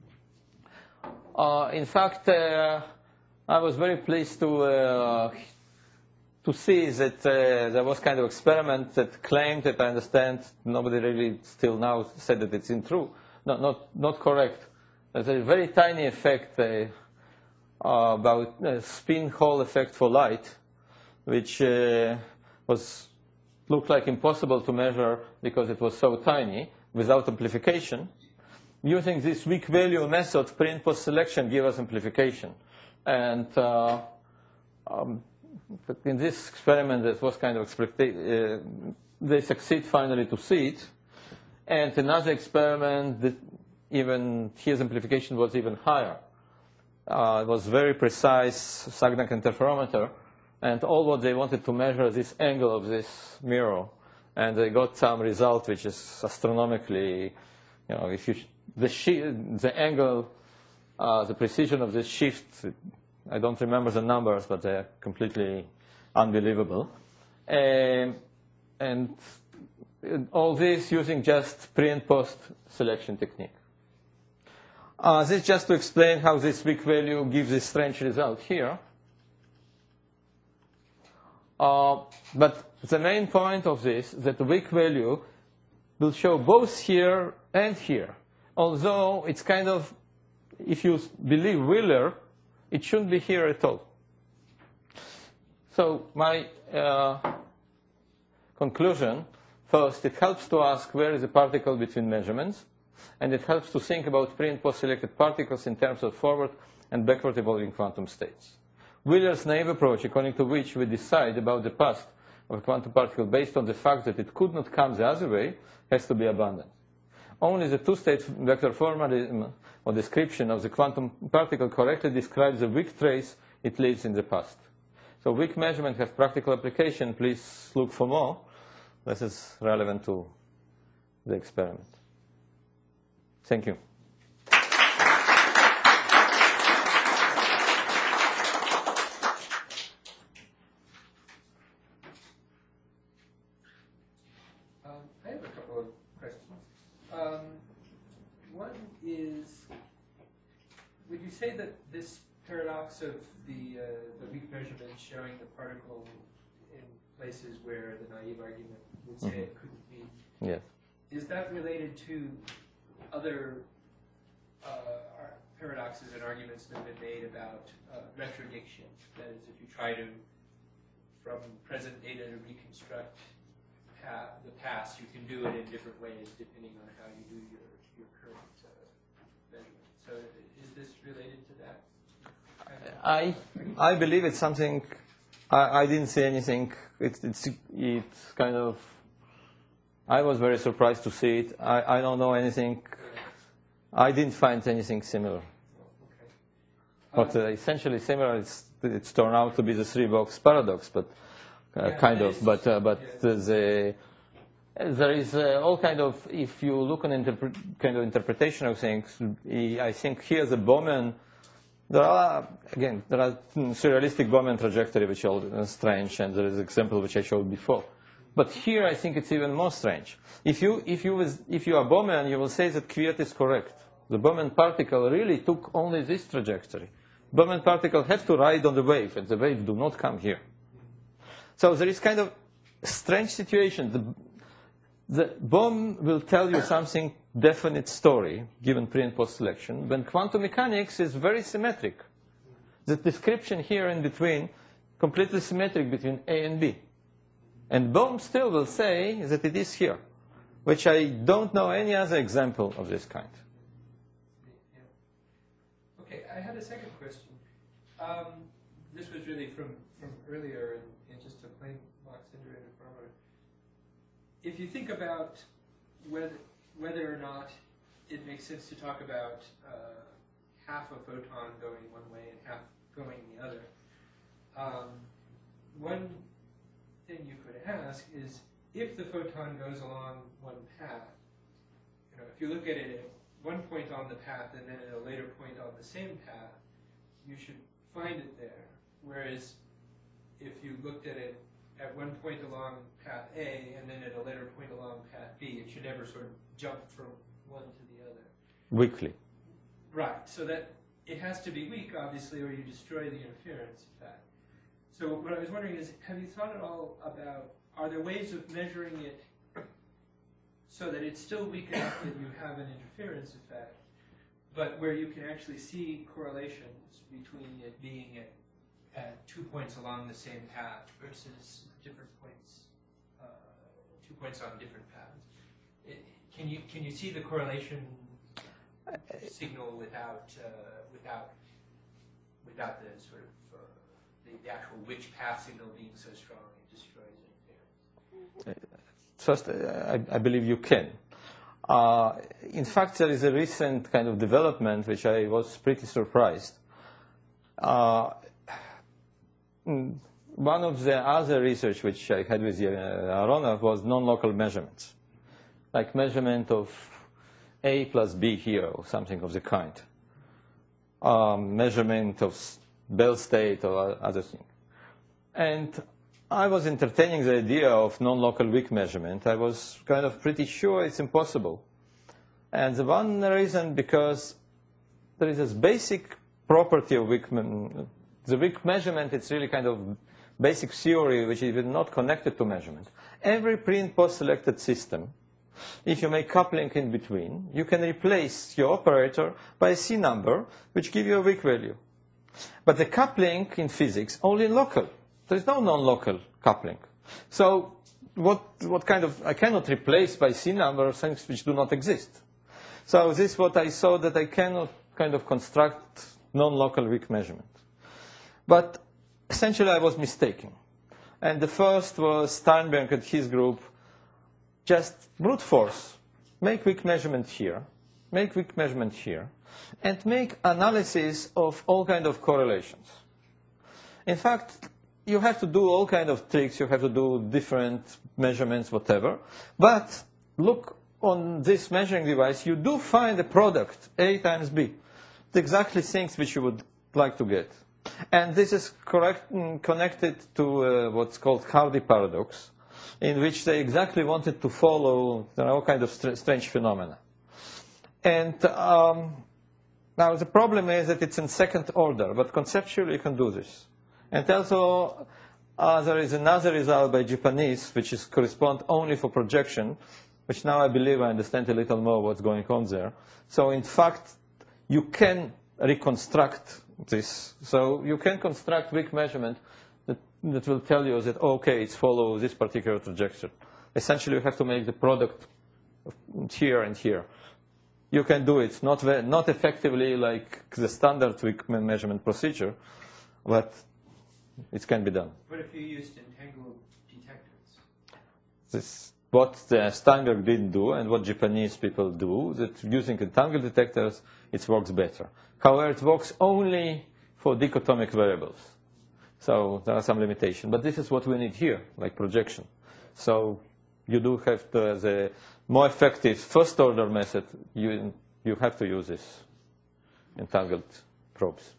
Uh, in fact, uh, I was very pleased to uh, to see that uh, there was kind of experiment that claimed that, I understand, nobody really still now said that it's in true, not, not, not correct, There's a very tiny effect, uh, uh, about a spin Hall effect for light, which uh, was looked like impossible to measure because it was so tiny without amplification. Using this weak value method, pre and post selection give us amplification. And uh, um, in this experiment, it was kind of expected, uh, they succeed finally to see it. And another experiment, that even his amplification was even higher. Uh, it was very precise Sagnac interferometer. And all what they wanted to measure is this angle of this mirror. And they got some result which is astronomically, you know, if you, the, the angle, uh, the precision of this shift, I don't remember the numbers, but they're completely unbelievable. Um, and all this using just pre and post selection technique. Uh, this just to explain how this weak value gives this strange result here. Uh, but the main point of this is that the weak value will show both here and here. Although it's kind of, if you believe Wheeler, it shouldn't be here at all. So my uh, conclusion, first, it helps to ask where is the particle between measurements, and it helps to think about pre- and post-selected particles in terms of forward and backward evolving quantum states. Wheeler's naive approach, according to which we decide about the past of a quantum particle based on the fact that it could not come the other way, has to be abandoned. Only the two-state vector formalism or description of the quantum particle correctly describes the weak trace it leaves in the past. So weak measurement has practical application. Please look for more. This is relevant to the experiment. Thank you. Um, I have a couple of questions. Um, one is, would you say that this paradox of the, uh, the weak measurement showing the particle in places where the naive argument would say mm-hmm. it couldn't be, yes. is that related to other uh, paradoxes and arguments that have been made about uh, retrodiction? That is, if you try to, from present data, to reconstruct pa the past, you can do it in different ways depending on how you do your, your current uh, measurement. So is this related to that? I, I believe it's something, I, I didn't see anything, it, it's, it's kind of, I was very surprised to see it. I, I don't know anything, I didn't find anything similar. Okay. But uh, essentially similar, it's, it's turned out to be the three-box paradox, but uh, yeah, kind of, but, uh, but yeah. the, there is uh, all kind of, if you look on interpre kind of interpretation of things, I think here the Bowman, there are, again, there are surrealistic Bowman trajectory which are strange, and there is an example which I showed before. But here I think it's even more strange. If you, if you, was, if you are Bowman, you will say that Kviet is correct. The Bowman particle really took only this trajectory. Bowman particle has to ride on the wave, and the wave do not come here. So there is kind of a strange situation. The, the Bohm will tell you something definite story, given pre- and post-selection, when quantum mechanics is very symmetric. The description here in between, completely symmetric between A and B. And Bohm still will say that it is here, which I don't know any other example of this kind. Yeah. Okay, I had a second question. Um, this was really from, from earlier, and, and just a plain Mach-Zehnder interferometer. If you think about whether, whether or not it makes sense to talk about uh, half a photon going one way and half going the other, um, one thing you could ask is, if the photon goes along one path, you know, if you look at it at one point on the path and then at a later point on the same path, you should find it there. Whereas if you looked at it at one point along path A and then at a later point along path B, it should never sort of jump from one to the other. Weakly. Right, so that it has to be weak, obviously, or you destroy the interference effect. So what I was wondering is, have you thought at all about, are there ways of measuring it so that it's still weak enough that you have an interference effect, but where you can actually see correlations between it being at, at two points along the same path versus different points, uh, two points on different paths. It, can you can you see the correlation signal without uh, without without the sort of uh, the, the actual which path signal being so strong it destroys it? First, I, I believe you can. Uh, in fact, there is a recent kind of development which I was pretty surprised. Uh, one of the other research which I had with uh, Aronov was non-local measurements, like measurement of A plus B here or something of the kind, um, measurement of Bell state or other thing. And I was entertaining the idea of non-local weak measurement. I was kind of pretty sure it's impossible. And the one reason, because there is this basic property of weak, the weak measurement, it's really kind of basic theory which is not connected to measurement. Every pre and post-selected system, if you make coupling in between, you can replace your operator by a C number which gives you a weak value. But the coupling in physics only local. There is no non-local coupling. So what, what kind of, I cannot replace by C number things which do not exist. So this is what I saw, that I cannot kind of construct non-local weak measurement. But essentially I was mistaken. And the first was Steinberg and his group, just brute force, make weak measurement here, make weak measurement here, and make analysis of all kind of correlations. In fact, you have to do all kind of tricks, you have to do different measurements, whatever. But look on this measuring device, you do find a product, A times B, the exactly things which you would like to get. And this is correct, connected to uh, what's called Hardy paradox, in which they exactly wanted to follow, you know, all kind of str strange phenomena. And um, now the problem is that it's in second order, but conceptually you can do this. And also, uh, there is another result by Japanese, which is correspond only for projection, which now I believe I understand a little more what's going on there. So in fact, you can reconstruct this. So you can construct weak measurement that, that will tell you that, okay, it's follow this particular trajectory. Essentially, you have to make the product here and here. You can do it, not, not effectively like the standard weak measurement procedure, but it can be done. What if you used entangled detectors? This, what the Steinberg didn't do and what Japanese people do, that using entangled detectors, it works better. However, it works only for dichotomic variables. So there are some limitations. But this is what we need here, like projection. So you do have to, the more effective first order method, you, you have to use this entangled probes.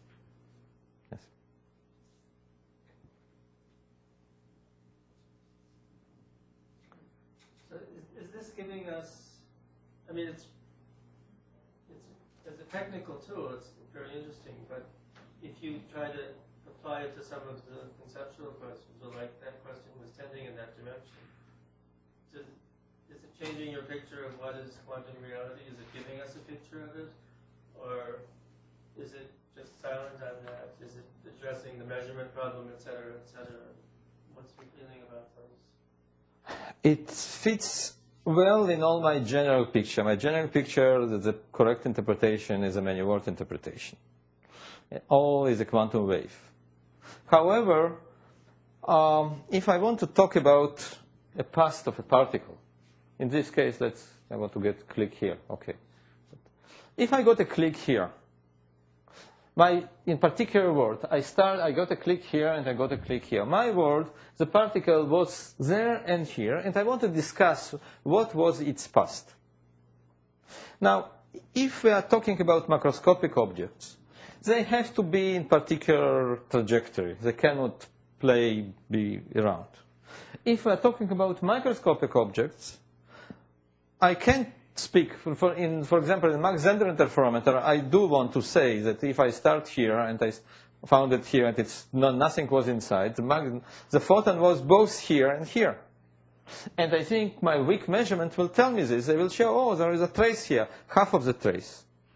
Giving us, I mean, it's, it's as a technical tool, it's very interesting, but if you try to apply it to some of the conceptual questions, or like that question was tending in that direction, does, is it changing your picture of what is quantum reality? Is it giving us a picture of it? Or is it just silent on that? Is it addressing the measurement problem, et cetera, et cetera? What's your feeling about those? It fits well in all my general picture. My general picture, that the correct interpretation is a many-word interpretation. All is a quantum wave. However, um, if I want to talk about a past of a particle, in this case, let's, I want to get click here, okay. If I got a click here, my, in particular word, I start, I got a click here and I got a click here. My word, the particle was there and here, and I want to discuss what was its past. Now, if we are talking about macroscopic objects, they have to be in particular trajectory. They cannot play, be around. If we are talking about microscopic objects, I can't speak, for, for, in, for example, in Mach Zehnder interferometer, I do want to say that if I start here and I found it here and it's no, nothing was inside, the, mag, the photon was both here and here. And I think my weak measurement will tell me this. They will show, oh, there is a trace here, half of the trace.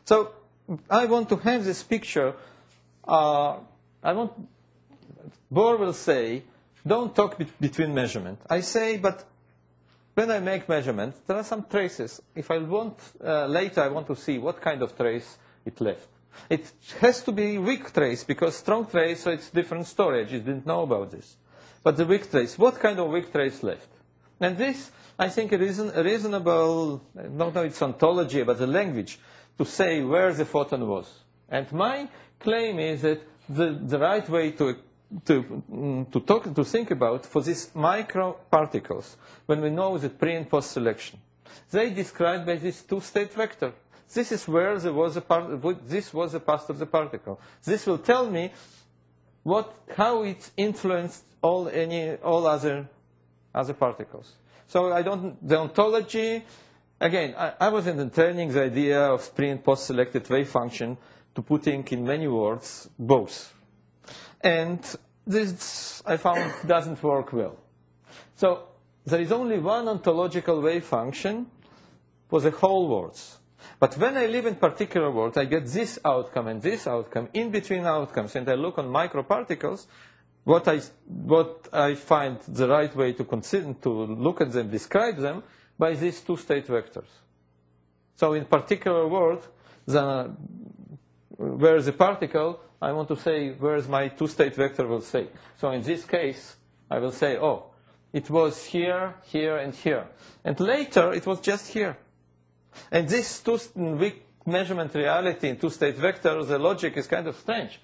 So I want to have this picture. Uh, I want, Bohr will say, don't talk be between measurement. I say, but when I make measurements, there are some traces. If I want, uh, later I want to see what kind of trace it left. It has to be weak trace, because strong trace, so it's different story. I just didn't know about this. But the weak trace, what kind of weak trace left? And this, I think, is a reasonable, I don't know it's ontology, but the language, to say where the photon was. And my claim is that the, the right way to, to, mm, to, talk, to think about for these microparticles, when we know the pre and post selection, they described by this two-state vector. This is where there was a part, this was the past of the particle. This will tell me what, how it influenced all, any, all other, other particles. So I don't, the ontology, again, I, I was entertaining the idea of pre and post selected wave function to putting in many words both. And this, I found, doesn't work well. So there is only one ontological wave function for the whole words. But when I live in particular world, I get this outcome and this outcome, in between outcomes, and I look on microparticles, what I, what I find the right way to consider, to look at them, describe them, by these two-state vectors. So in particular world, the, where is the particle, I want to say where is my two-state vector will say. So in this case, I will say, oh, it was here, here, and here. And later, it was just here. And this two weak measurement reality in two-state vectors, the logic is kind of strange.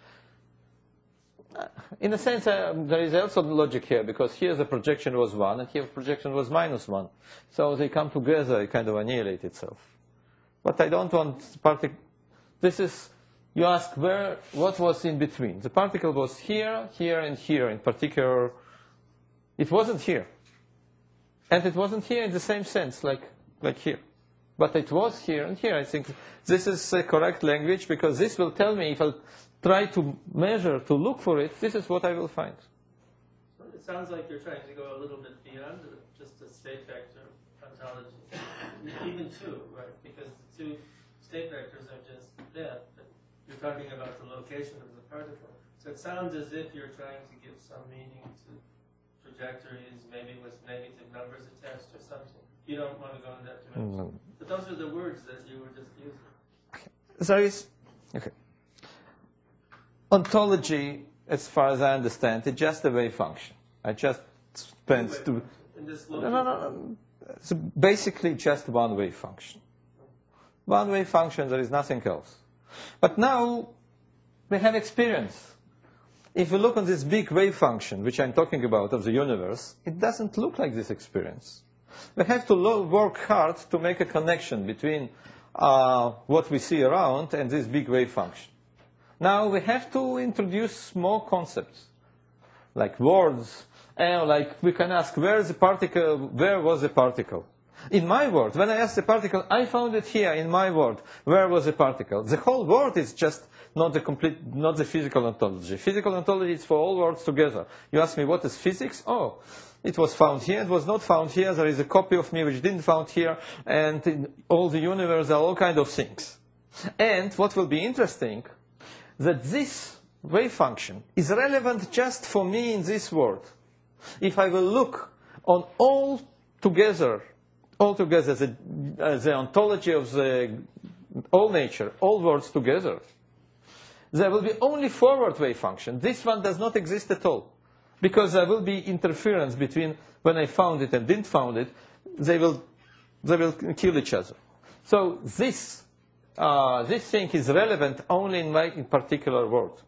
In a sense, uh, there is also logic here, because here the projection was one, and here the projection was minus one. So they come together, it kind of annihilate itself. But I don't want particle. This is, you ask where, what was in between. The particle was here, here, and here. In particular, it wasn't here. And it wasn't here in the same sense, like, like here. But it was here and here. I think this is a correct language, because this will tell me, if I try to measure, to look for it, this is what I will find. It sounds like you're trying to go a little bit beyond just a state vector ontology. Even two, right? Because the two state vectors are just that, but you're talking about the location of the particle. So it sounds as if you're trying to give some meaning to trajectories, maybe with negative numbers attached or something. You don't want to go in that direction. No. But those are the words that you were just using. Okay. There is, okay. Ontology, as far as I understand, it's just a wave function. I just spent to. In this no, no, no, no. It's basically just one wave function. One wave function, there is nothing else. But now we have experience. If we look on this big wave function, which I'm talking about, of the universe, it doesn't look like this experience. We have to work hard to make a connection between uh, what we see around and this big wave function. Now we have to introduce more concepts, like words, and like we can ask, where is the particle, where was the particle? In my world, when I asked the particle, I found it here in my world. Where was the particle? The whole world is just not the complete, not the physical ontology. Physical ontology is for all worlds together. You ask me, what is physics? Oh, it was found here, it was not found here, there is a copy of me which didn't found here, and in all the universe are all kinds of things. And what will be interesting, that this wave function is relevant just for me in this world. If I will look on all together, all together, the, uh, the ontology of the all nature, all worlds together, there will be only forward wave function. This one does not exist at all. Because there will be interference between when I found it and didn't found it, they will, they will kill each other. So this, uh, this thing is relevant only in my in particular world.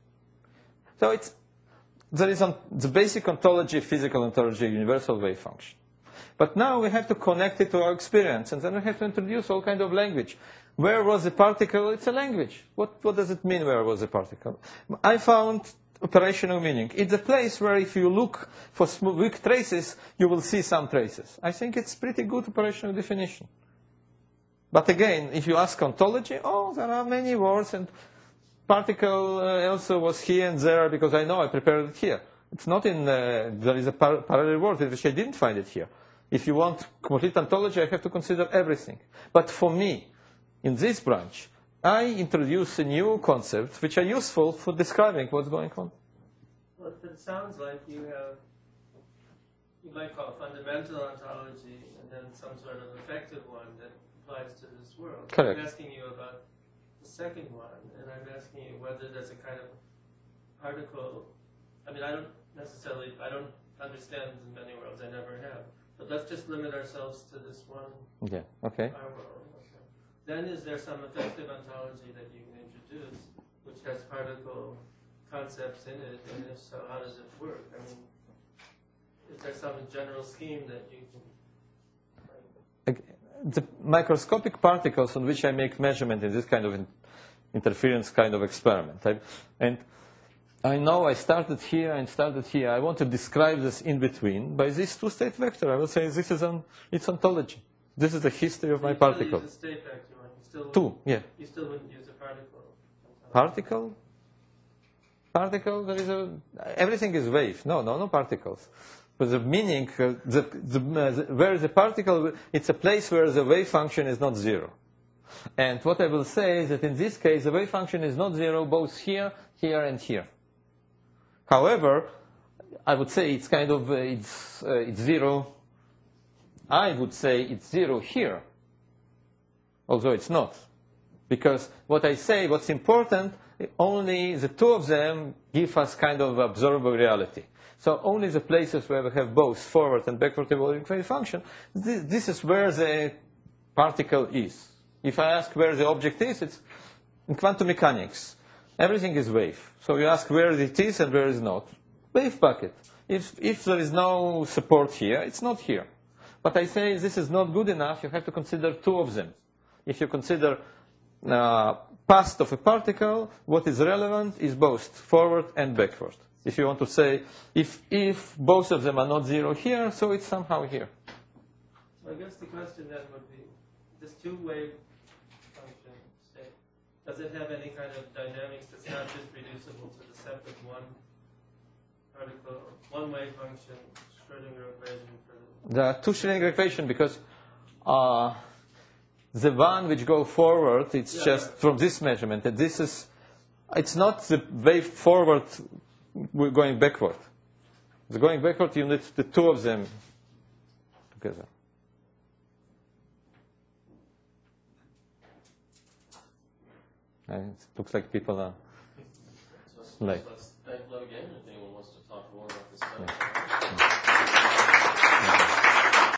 So it's, there is on, the basic ontology, physical ontology, universal wave function. But now we have to connect it to our experience, and then we have to introduce all kind of language. Where was the particle? It's a language. What, what does it mean, where was the particle? I found operational meaning. It's a place where if you look for weak traces, you will see some traces. I think it's pretty good operational definition. But again, if you ask ontology, oh, there are many words, and particle uh, also was here and there, because I know I prepared it here. It's not in, uh, there is a par parallel world in which I didn't find it here. If you want complete ontology, I have to consider everything. But for me, in this branch, I introduce a new concept which are useful for describing what's going on. Well, it sounds like you have, you might call fundamental ontology, and then some sort of effective one that applies to this world. Correct. I'm asking you about the second one, and I'm asking you whether there's a kind of particle. I mean, I don't necessarily, I don't understand the many worlds, I never have. But let's just limit ourselves to this one, Yeah, okay. our world. Okay. Then is there some effective ontology that you can introduce, which has particle concepts in it, and if so, how does it work? I mean, is there some general scheme that you can... The microscopic particles on which I make measurement in this kind of in interference kind of experiment. I, and I know I started here and started here. I want to describe this in between by this two-state vector. I will say this is an, its ontology. This is the history of my you still particle. use a state vector one. You still Two, yeah. You still wouldn't use a particle. Particle? Particle, there is a, everything is wave. No, no, no particles. But the meaning, uh, the, the, uh, the, where the particle, it's a place where the wave function is not zero. And what I will say is that in this case, the wave function is not zero both here, here, and here. However, I would say it's kind of, uh, it's, uh, it's zero. I would say it's zero here, although it's not. Because what I say, what's important, only the two of them give us kind of observable reality. So only the places where we have both forward and backward evolving wave function, this, this is where the particle is. If I ask where the object is, it's in quantum mechanics. Everything is wave. So you ask where it is and where it is not. Wave bucket. If, if there is no support here, it's not here. But I say this is not good enough. You have to consider two of them. If you consider uh, past of a particle, what is relevant is both forward and backward. If you want to say, if, if both of them are not zero here, so it's somehow here. So I guess the question then would be, this two-wave function state, does it have any kind of dynamics that's not just reducible to the set of one particle, one wave function, Schrödinger equation for the... There are two Schrödinger equations because uh, the one which go forward, it's Yeah, just right. from this measurement. And this is, it's not the wave forward we're going backward. The going backward, you need the two of them together. And it looks like people are So, Like- let's